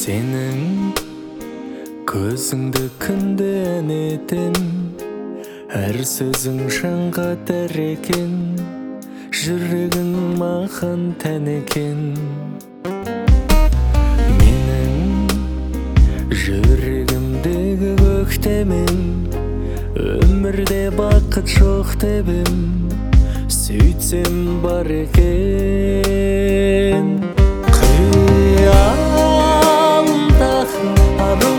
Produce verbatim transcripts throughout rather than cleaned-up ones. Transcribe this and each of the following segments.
Senin көзіңді күнденетін, әр сөзің жанға дәр екен, жүрегің маған тән екен. Менің жүрегімдегі көктемім, өмірде бақыт жоқ дебім, сөйтсем бар екен. Қиялымдағы ару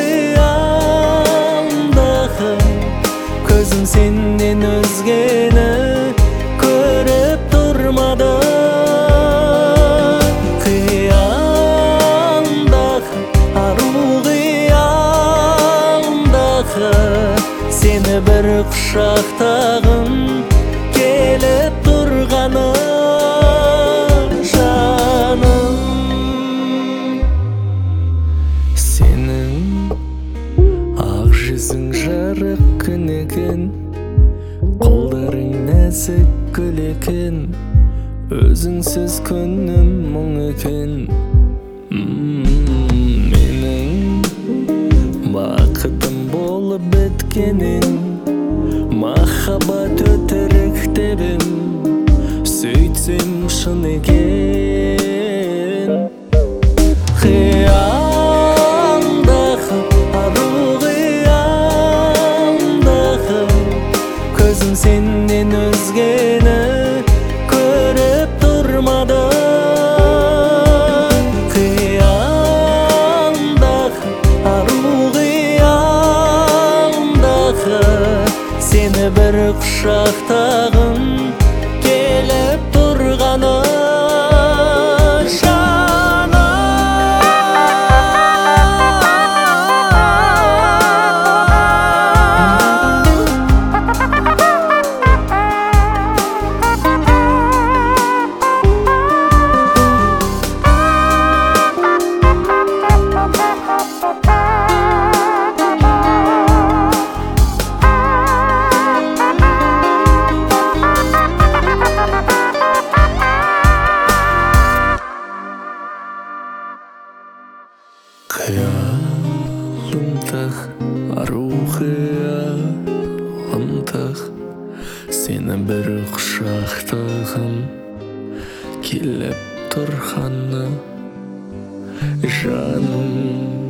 қиялымдағы, көзім сенен өзгені көріп тұрмады. Қиялымдағы ару қиялымдағы, сені бір құшақтағым келіп тұрғаны жаным. Сенің ақ жүзің жарық күн екен, қолдарың нәзік гүл екен, өзіңсіз күнім мұң екен. Менің бақытым болып біткенің, махаббат өтірік дебім, сөйтсем шын екен. Қиялымдағы ару қиялымдағы, көзім сенен өзгені көріп тұрмады. Қиялымдағы ару қиялымдағы, сені бір құшақтағым келіп тұрғаны қиялымдақ, ару қиялымдақ, сені бір құшақтағым келіп тұрғаны жаным.